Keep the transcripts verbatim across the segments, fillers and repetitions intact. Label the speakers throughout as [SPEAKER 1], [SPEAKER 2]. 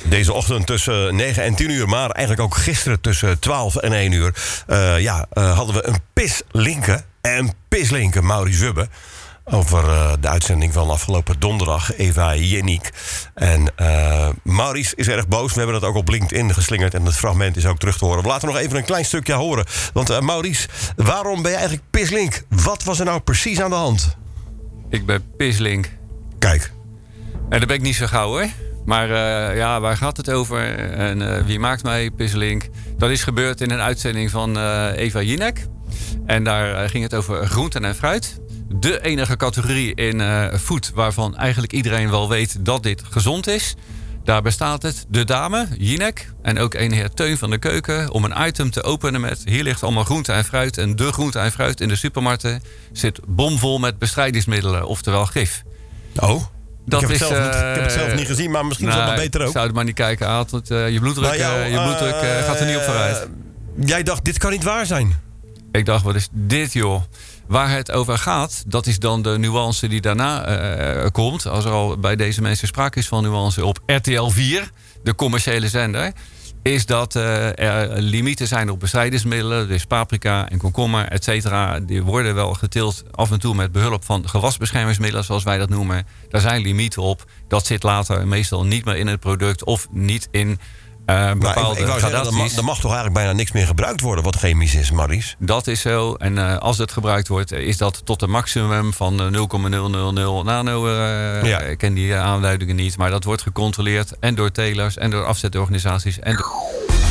[SPEAKER 1] Deze ochtend tussen negen en tien uur, maar eigenlijk ook gisteren tussen twaalf en één uur... Uh, ja, uh, hadden we een pislinke en pislinke Mauri Zubbe... over uh, de uitzending van afgelopen donderdag, Eva Jinek. En uh, Maurice is erg boos. We hebben dat ook op LinkedIn geslingerd en het fragment is ook terug te horen. We laten nog even een klein stukje horen. Want uh, Maurice, waarom ben je eigenlijk pislink? Wat was er nou precies aan de hand?
[SPEAKER 2] Ik ben pislink.
[SPEAKER 1] Kijk.
[SPEAKER 2] En daar ben ik niet zo gauw, hoor. Maar uh, ja, waar gaat het over? En uh, wie maakt mij pislink? Dat is gebeurd in een uitzending van uh, Eva Jinek. En daar uh, ging het over groenten en fruit. De enige categorie in uh, food waarvan eigenlijk iedereen wel weet dat dit gezond is. Daar bestaat het. De dame, Jinek, en ook een heer Teun van de Keuken... om een item te openen met... hier ligt allemaal groente en fruit. En de groente en fruit in de supermarkten zit bomvol met bestrijdingsmiddelen, oftewel gif.
[SPEAKER 1] Oh,
[SPEAKER 2] dat
[SPEAKER 1] ik, heb
[SPEAKER 2] is,
[SPEAKER 1] het zelf
[SPEAKER 2] uh,
[SPEAKER 1] niet, ik heb het zelf niet gezien, maar misschien nou, is het wel beter ook.
[SPEAKER 2] Ik zou het maar niet kijken, Aad. Uh, je bloeddruk, jou, uh, je bloeddruk uh, gaat er niet op vooruit.
[SPEAKER 1] Uh, jij dacht, dit kan niet waar zijn.
[SPEAKER 2] Ik dacht, wat is dit, joh? Waar het over gaat, dat is dan de nuance die daarna uh, komt. Als er al bij deze mensen sprake is van nuance op R T L vier, de commerciële zender... is dat uh, er limieten zijn op bestrijdingsmiddelen. Dus paprika en komkommer, et cetera. Die worden wel geteeld af en toe met behulp van gewasbeschermingsmiddelen, zoals wij dat noemen. Daar zijn limieten op. Dat zit later meestal niet meer in het product of niet in... Uh, bepaalde
[SPEAKER 1] nou, ik, ik wou zeggen, er, mag, er mag toch eigenlijk bijna niks meer gebruikt worden wat chemisch is, Maurice?
[SPEAKER 2] Dat is zo. En uh, als het gebruikt wordt, is dat tot een maximum van nul komma nul nul nul nano. Uh, ja. Ik ken die aanduidingen niet, maar dat wordt gecontroleerd. En door telers, en door afzetorganisaties. En door...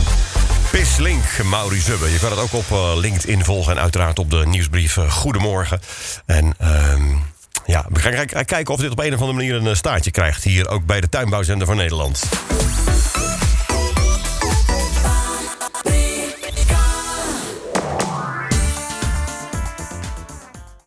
[SPEAKER 1] Pislink, Mauri Zubbe. Je kan het ook op uh, LinkedIn volgen en uiteraard op de nieuwsbrief uh, Goedemorgen. En... Uh, ja, we gaan kijken of dit op een of andere manier een staartje krijgt hier ook bij de tuinbouwzender van Nederland.